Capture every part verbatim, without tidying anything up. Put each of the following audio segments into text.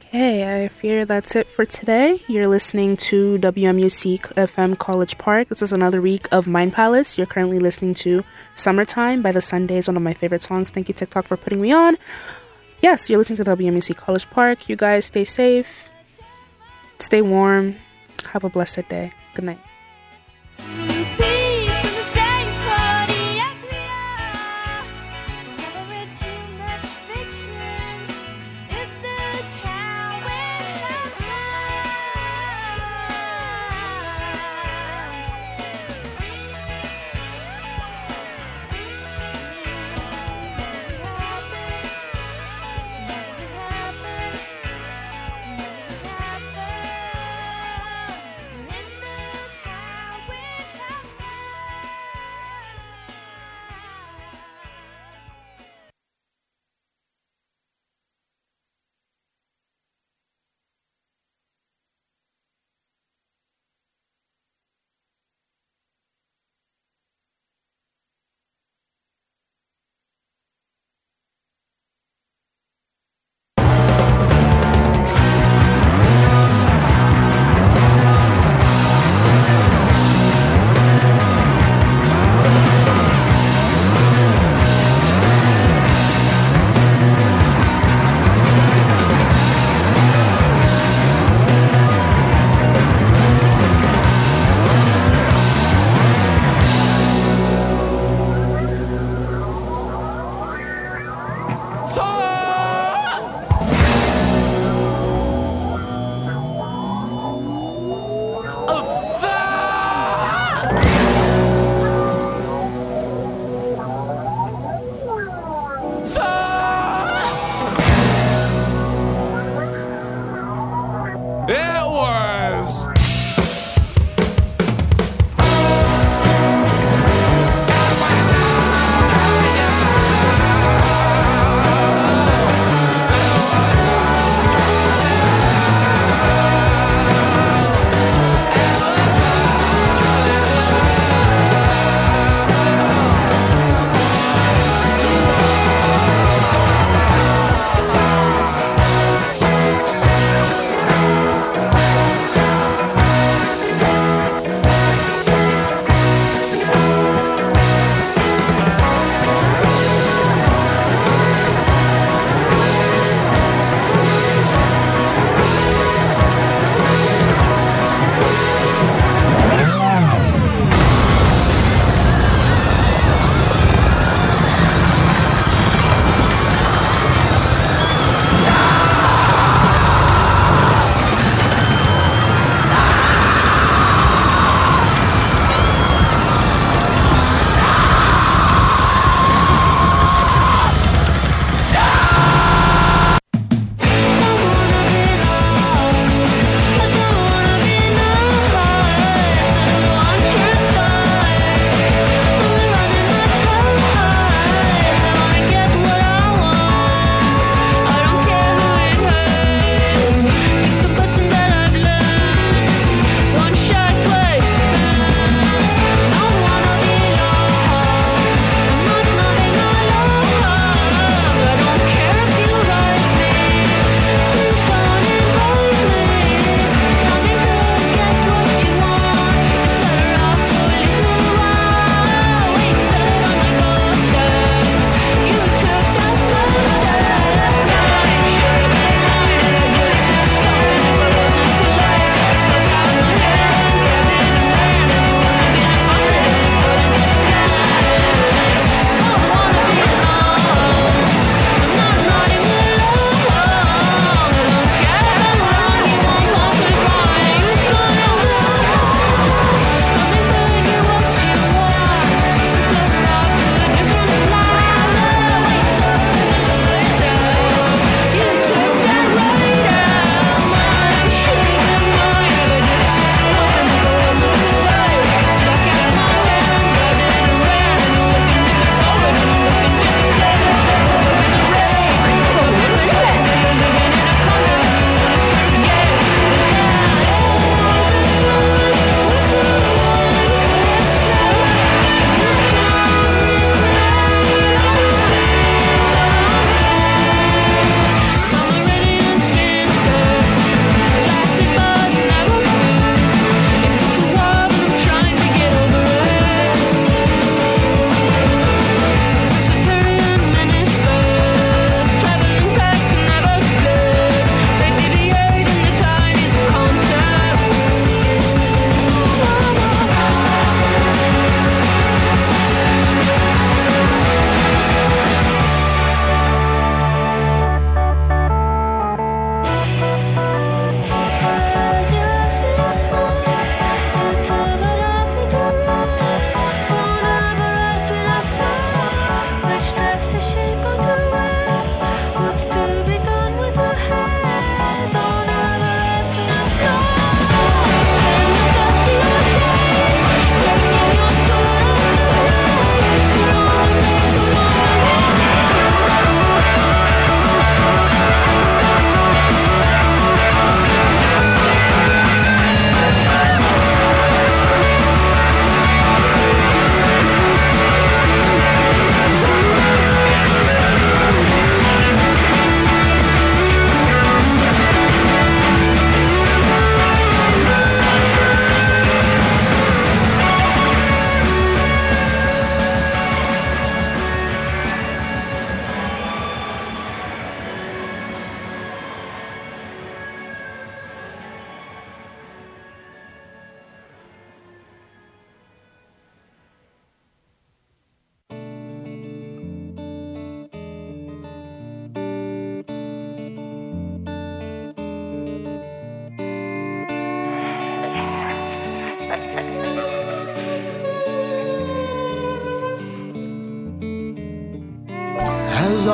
Okay, I fear that's it for today. You're listening to W M U C F M College Park. This is another week of Mind Palace. You're currently listening to Summertime by The Sundays, one of my favorite songs. Thank you, TikTok, for putting me on. Yes, you're listening to W M U C College Park. You guys stay safe, stay warm, have a blessed day. Good night.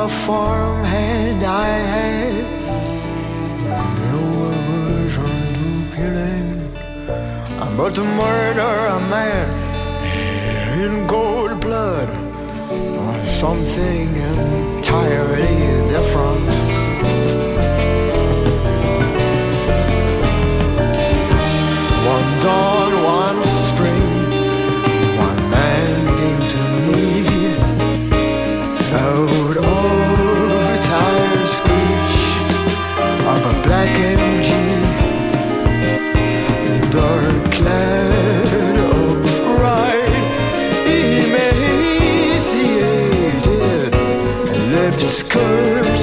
a farmhand I had, no aversion to killing, but to murder a man in cold blood was something entirely different. One dawn, one spring, one man came to me out of a tired speech of a black M G, dark clad, upright, emaciated, lips curved.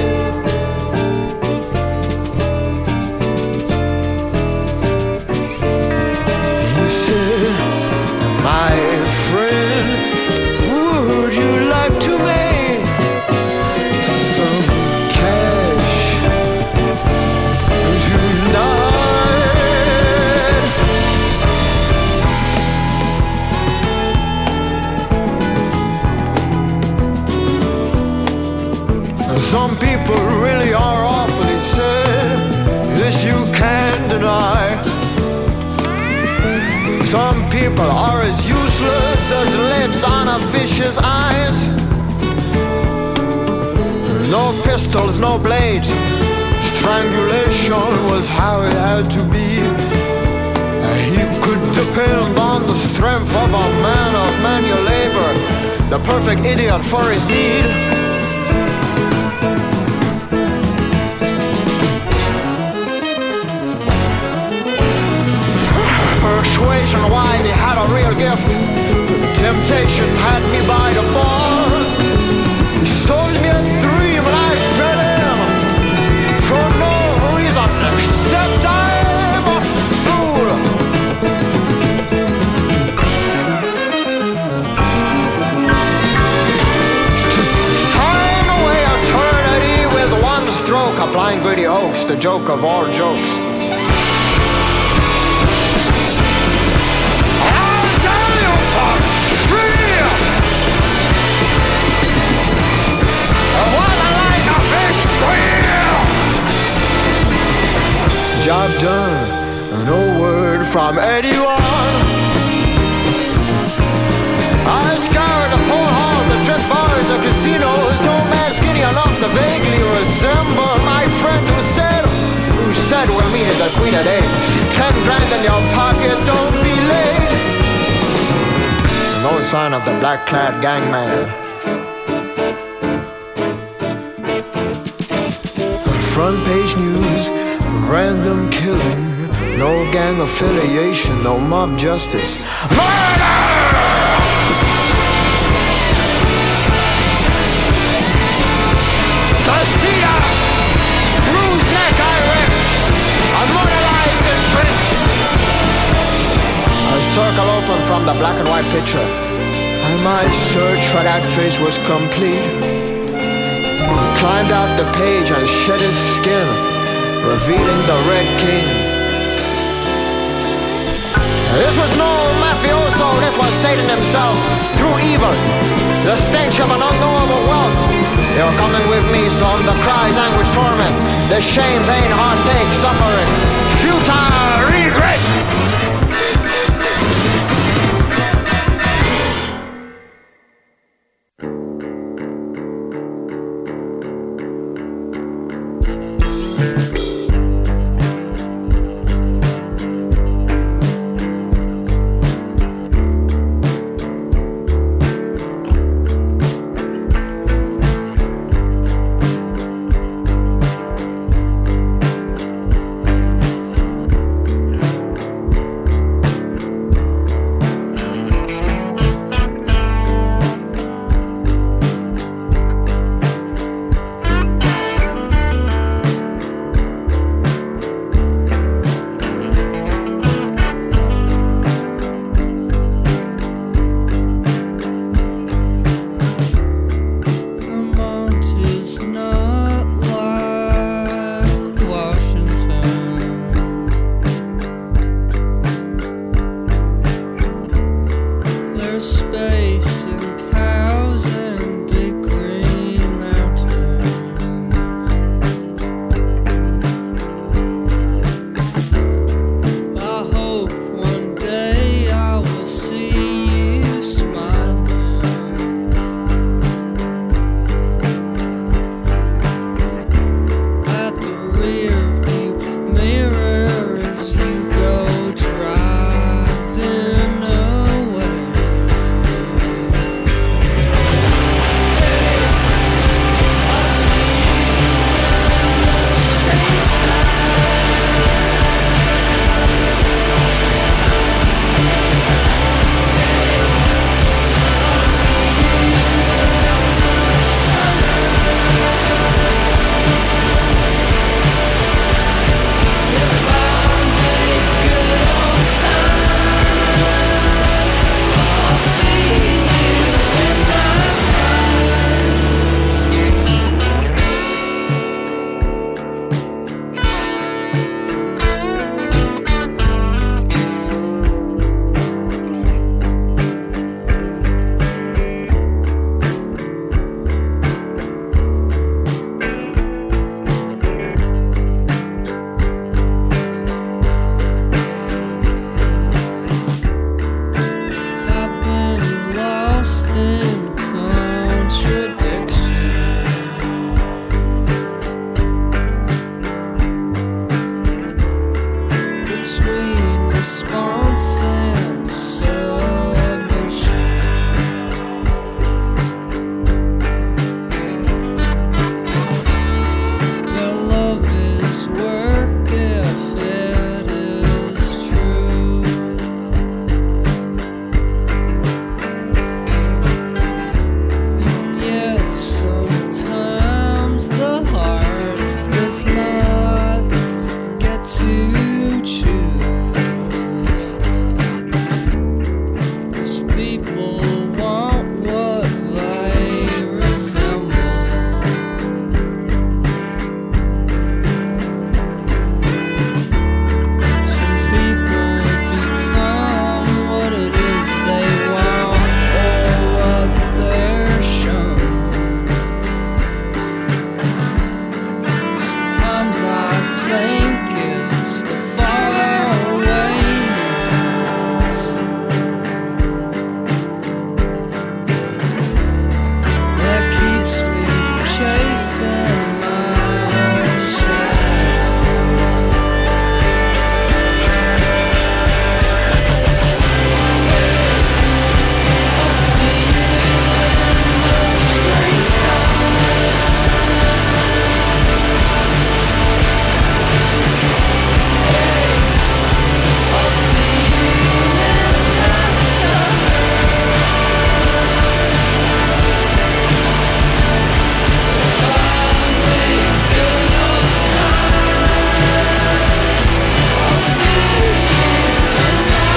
He said, my friend, would you like to make some cash tonight? Some people really are awfully sad, this you can't deny. Some people are as useless as lips on a fish's eyes. No pistols, no blades, strangulation was how it had to be. He could depend on the strength of a man of manual labor, the perfect idiot for his need. Persuasion-wise, he had a real gift. Temptation had me by the balls. He sold me a dream and I fell in for no reason except I'm a fool. To sign away eternity with one stroke, a blind greedy hoax, the joke of all jokes. Job done, no word from anyone. I scoured the poor halls, the strip bars, the casinos. No man skinny enough to vaguely resemble my friend who said, who said we'll meet at the Queen of Day. Ten grand in your pocket, don't be late. No sign of the black-clad gangman. Front page news, random killing, no gang affiliation, no mob justice. Murder! Casita! Bruised neck I ripped, immortalized in print. A circle opened from the black and white picture, and my search for that face was complete. Climbed out the page and shed his skin, revealing the Red King. This was no mafioso, this was Satan himself, through evil, the stench of an unknowable wealth. They were coming with me, son, the cries, anguish, torment, the shame, pain, heartache, suffering, futile regret. does not get to choose. 'Cause people want what they resemble. Some people become what it is they want or what they're shown. Sometimes I think it's the far-awayness that keeps me chasing my own shadow. I'll see you in the straight time. I'll see you in the summer. Finally, good old time. I'll see you in my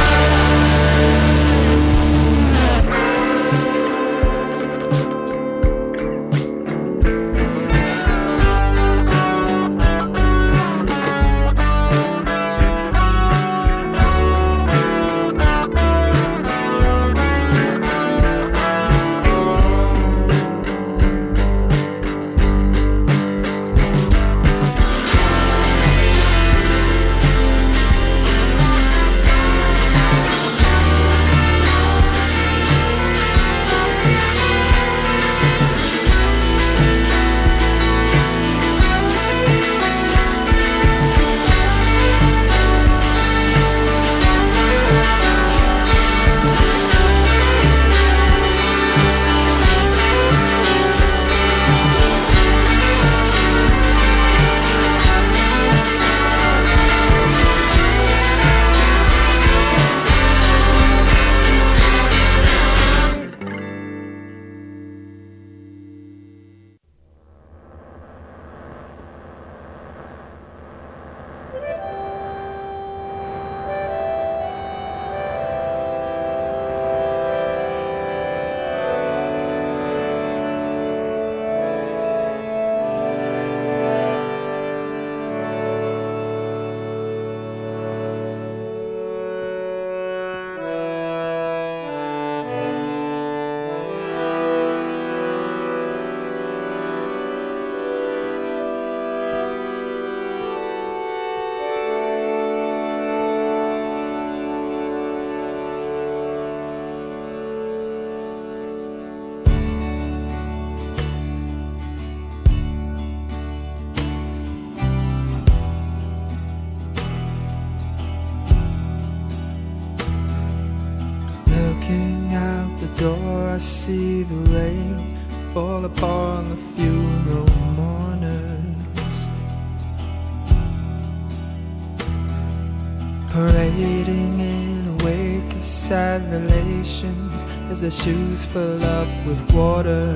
Looking out the door, I see the rain fall upon the funeral mourners, parading in a wake of sad relations as their shoes fill up with water.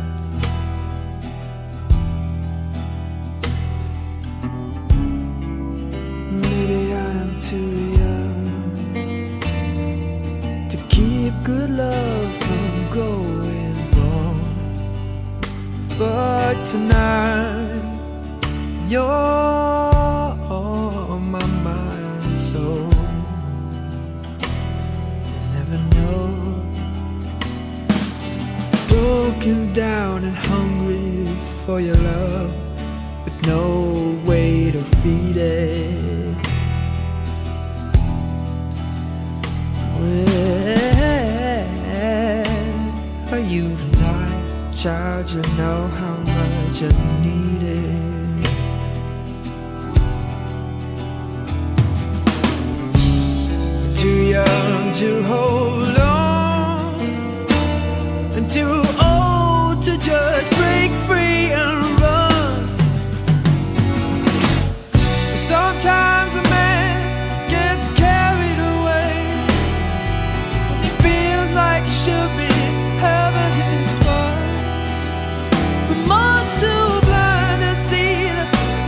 Maybe I'm too young to keep good love from going wrong, but tonight you're on my mind, so you never know. Broken down and hungry for your love, with no way to feed it. Where are you tonight, child? You know how much I need it. Too young to hold on, and too old to just break free and run. Sometimes a man gets carried away, he feels like he should be having his fun, but much too blind to see that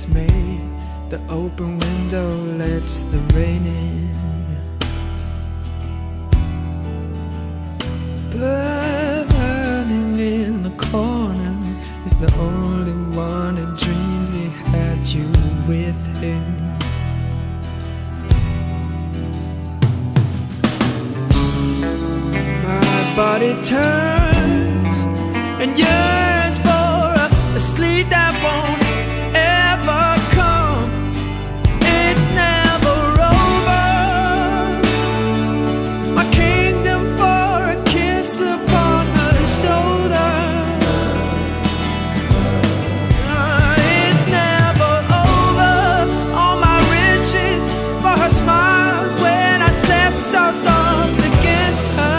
is made. The open window lets the rain in. Burning in the corner is the only one that dreams he had you with him. My body turns and yearns for a, a sleep that won't ever come. It's never over. My kingdom for a kiss upon her shoulder. Uh, it's never over. All my riches for her smiles when I step so soft against her.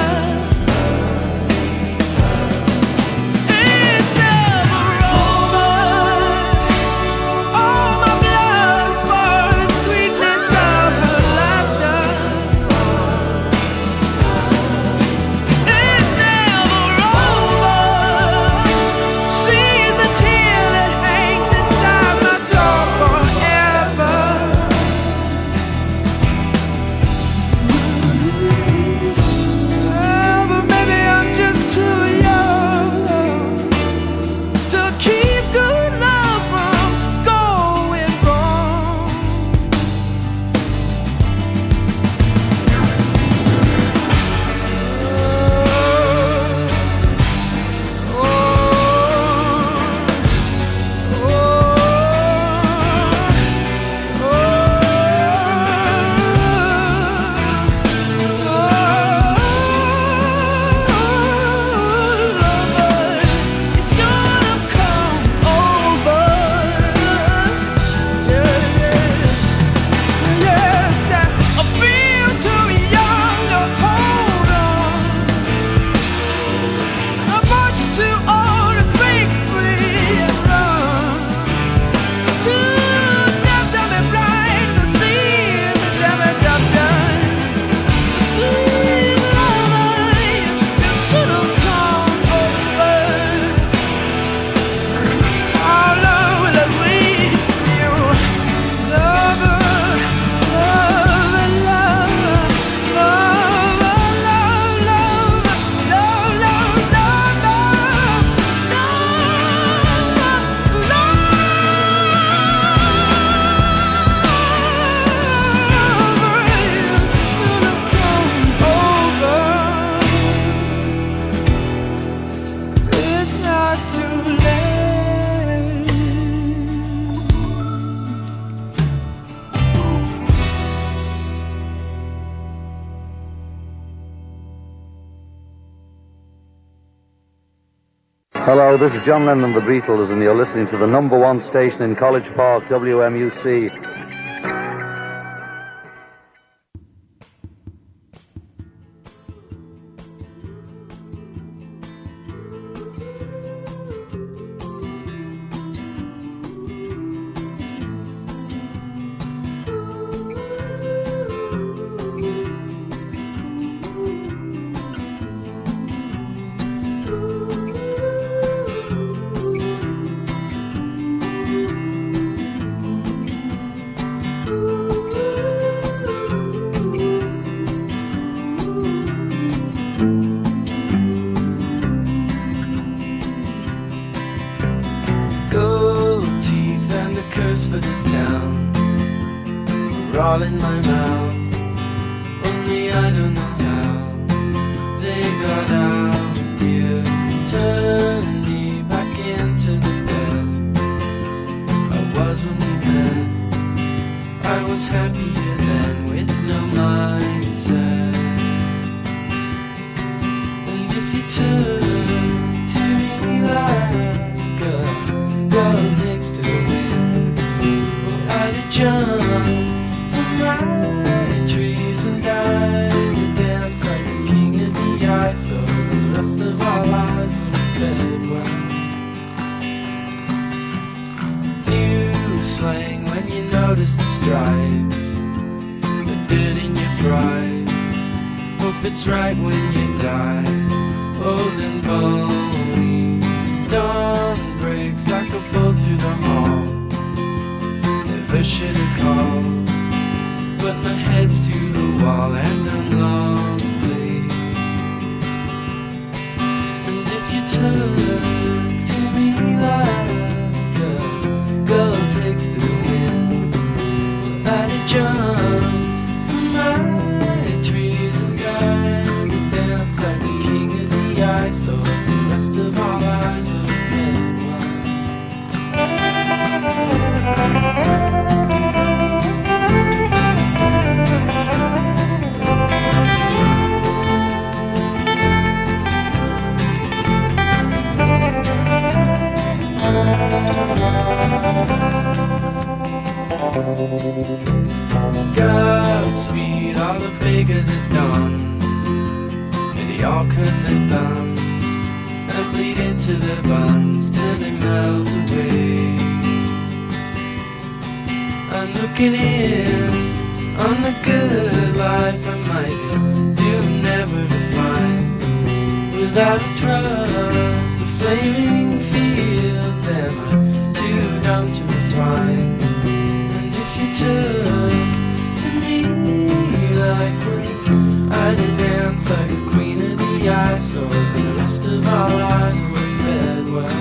Hello, this is John Lennon and the Beatles, and you're listening to the number one station in College Park, W M U C. pushing a call, but my head's to the wall and I'm lonely. And if you turn to me like a girl takes to the wind, well, I'd have jumped from my trees and died and dance like the king of the ice, so as the rest of our lives were dead. Godspeed, all the beggars at dawn, with the all cut their thumbs and bleed into their buns till they melt away. I'm looking in on the good life I might be doomed never to find, without a trust, the flaming fields am I too dumb to refine. And if you turn to me like when I'd dance like a queen of the ice, so as the rest of our lives were fed well.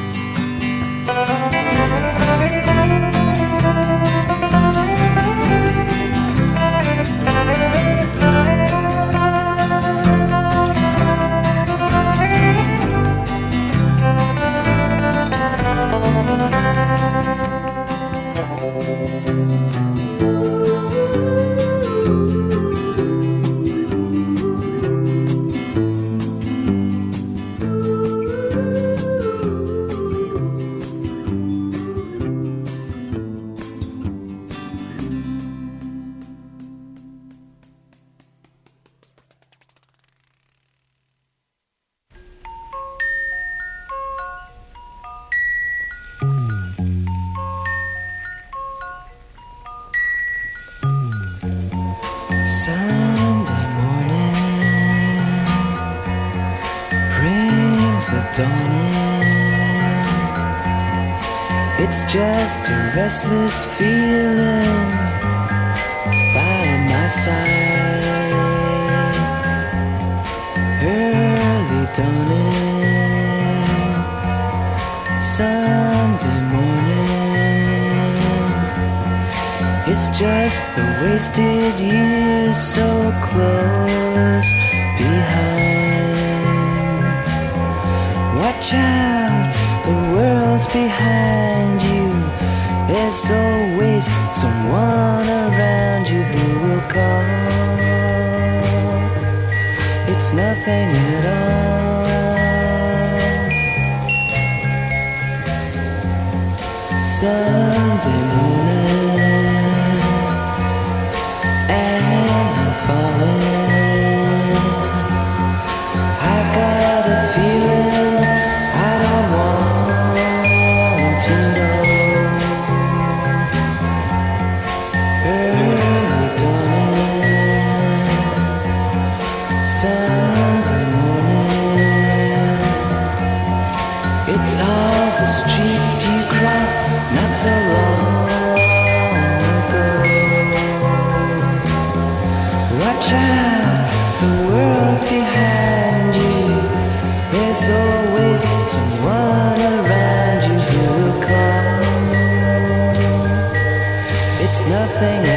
Sunday morning brings the dawn in. It's just a restless feeling by my side. Early dawning, Sunday morning. It's just the wasted years so close behind. Watch out, the world's behind you. There's always someone around you who will call. It's nothing at all. Sunday morning, and I'm falling. I've got a feeling I don't want to know. Early dawning, Sunday morning. It's all the streets you crossed not so long ago. Watch out, the world's behind you. There's always someone around you who will call. It's nothing at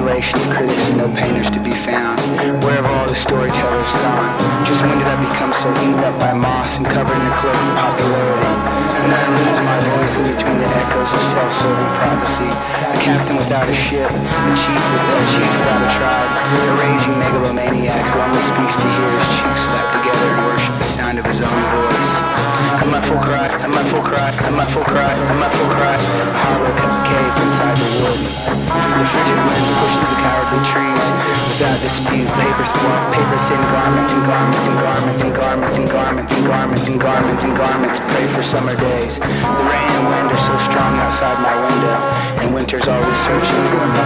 desolation of critics and no painters to be found. Where have all the storytellers gone? Just when did I become so eaten up by moss and covered in the cloak of popularity? When I lose my voice in between the echoes of self-serving prophecy. A captain without a ship, a chief with a chief without a tribe, a raging megalomaniac who only speaks to hear his cheeks slap together and worship the sound of his own voice. I'm at full cry, I'm at full cry, I'm at full cry, I'm at full cry. A hollow caved inside the wood. The frigid winds push through the cowardly trees without dispute. Paper, paper thin garments and garments and garments and garments and garments and garments and garments and garments. Pray for summer days. The rain and wind are so strong outside my window, and winter's always searching for me.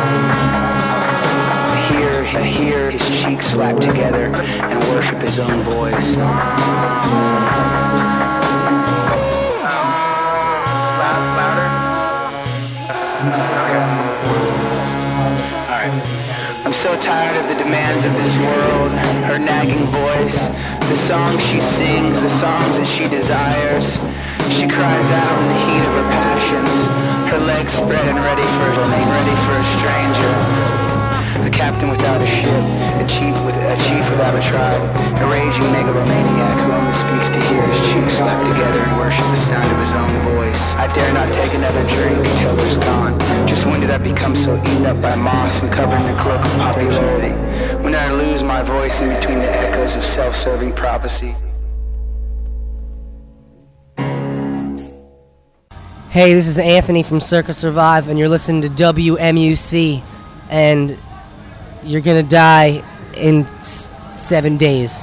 Hear, hear his cheeks slap together and worship his own voice. I'm so tired of the demands of this world, her nagging voice, the songs she sings, the songs that she desires. She cries out in the heat of her passions, her legs spread and ready for ready for a stranger. A captain without a ship, a chief with a chief without a tribe, a raging megalomaniac who only speaks to hear his cheeks slap together and worship the sound of his own voice. I dare not take another drink until there's gone. Just when did I become so eaten up by moss and covered in the cloak of popularity? When did I lose my voice in between the echoes of self-serving prophecy? Hey, this is Anthony from Circa Survive, and you're listening to W M U C, and you're gonna die in s- seven days.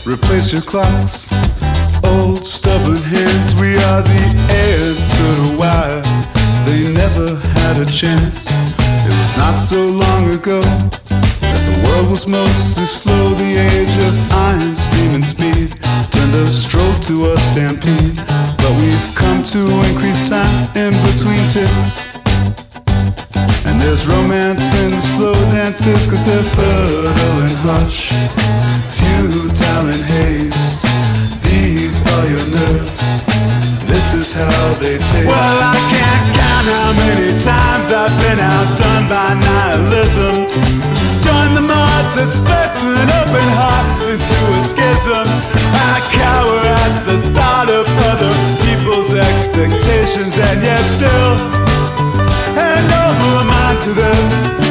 replace your clocks. Old stubborn hands, we are the answer to why they never had a chance. It was not so long ago that the world was mostly slow. The age of iron, steam and speed turned a stroll to a stampede. But we've come to increase time in between ticks. And there's romance in the slow dances, cause they're fertile and hush, futile and haste. These are your nerves, this is how they taste. Well, I can't count how many times I've been outdone by nihilism. Join the mods that splits an open heart into a schism. I cower at the thought of other people's expectations, and yet still hand over mine to them.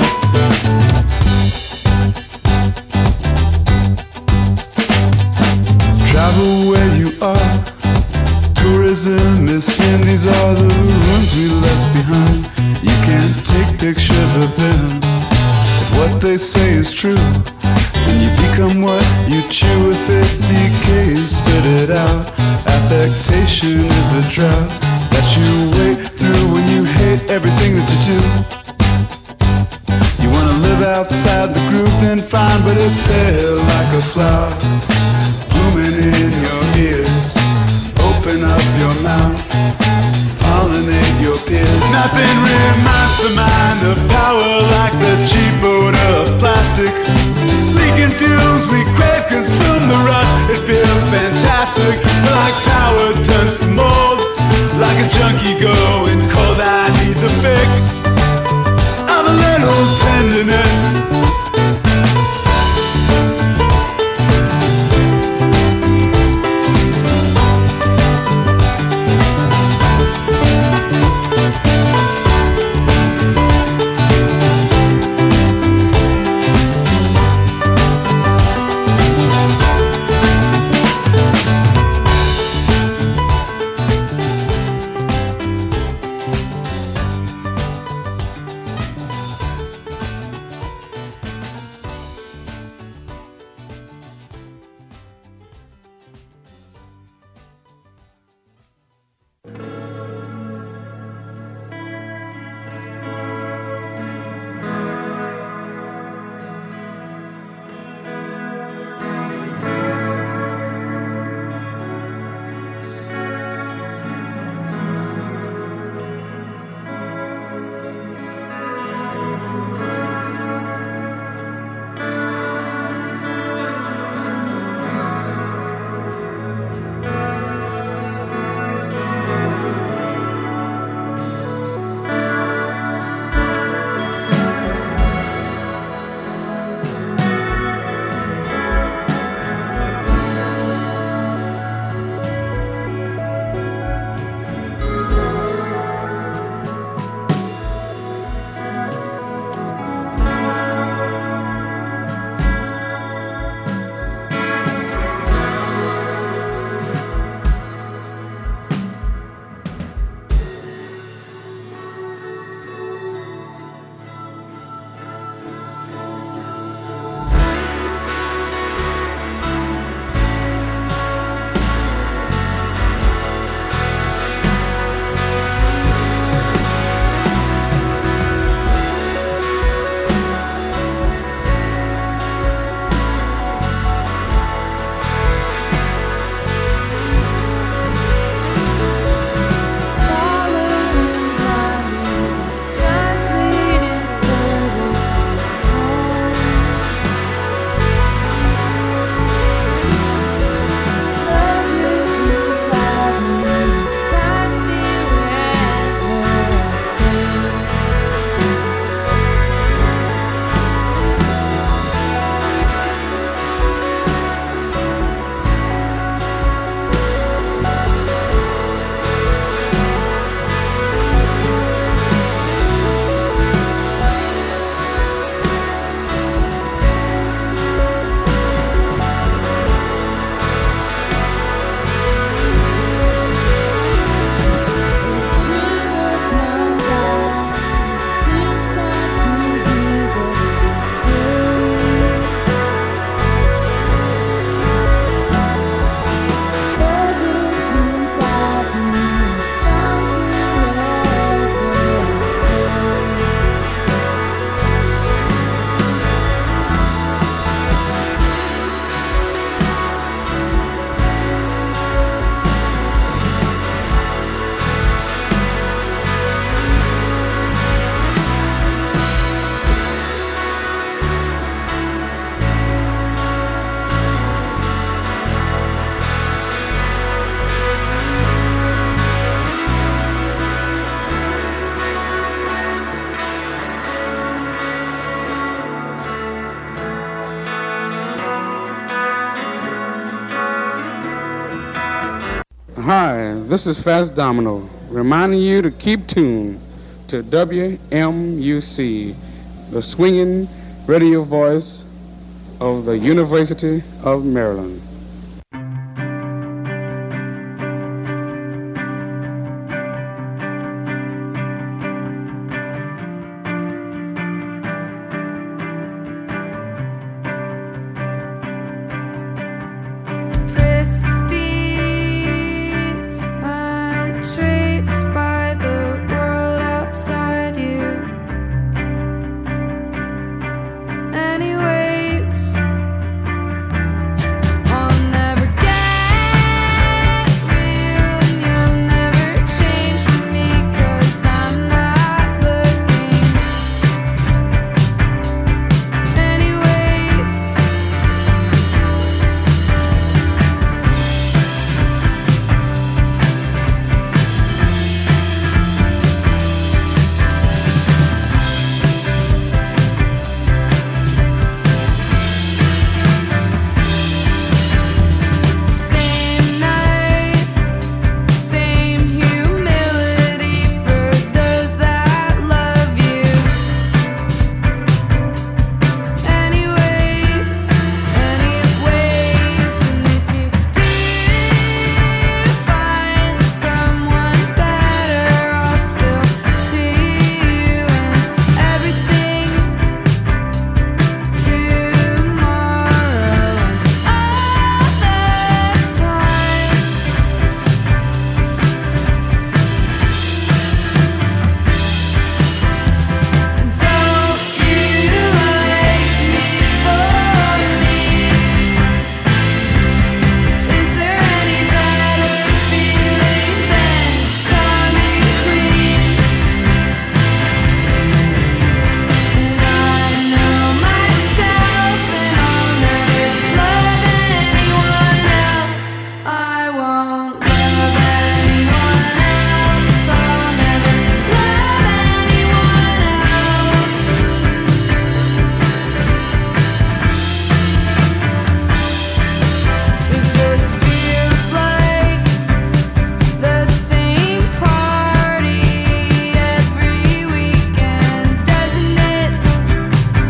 Travel where you are, tourism is sin. These are the ruins we left behind. You can't take pictures of them. If what they say is true, then you become what you chew. If it decays, spit it out. Affectation is a drought that you wait through when you hate everything that you do. You wanna live outside the groove, then fine, but it's there like a flower blooming in your ears. Open up your mouth, pollinate your peers. Nothing reminds the mind of power like the cheap odor of plastic. Leaking fumes we crave, consume the rush. It feels fantastic, like power turns to mold. Like a junkie going cold, I need the fix of a little tenderness. Hi, this is Fast Domino, reminding you to keep tuned to W M U C, the swinging radio voice of the University of Maryland.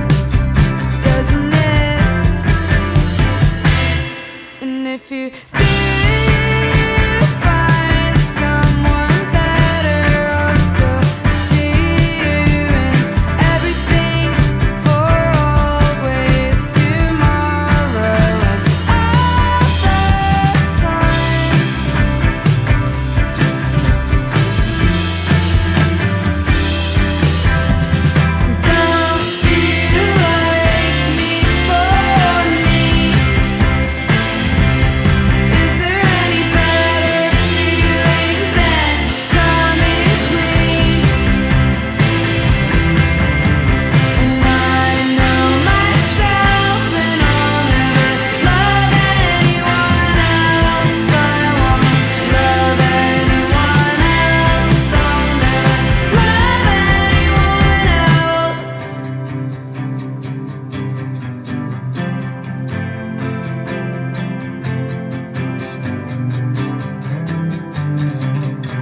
if you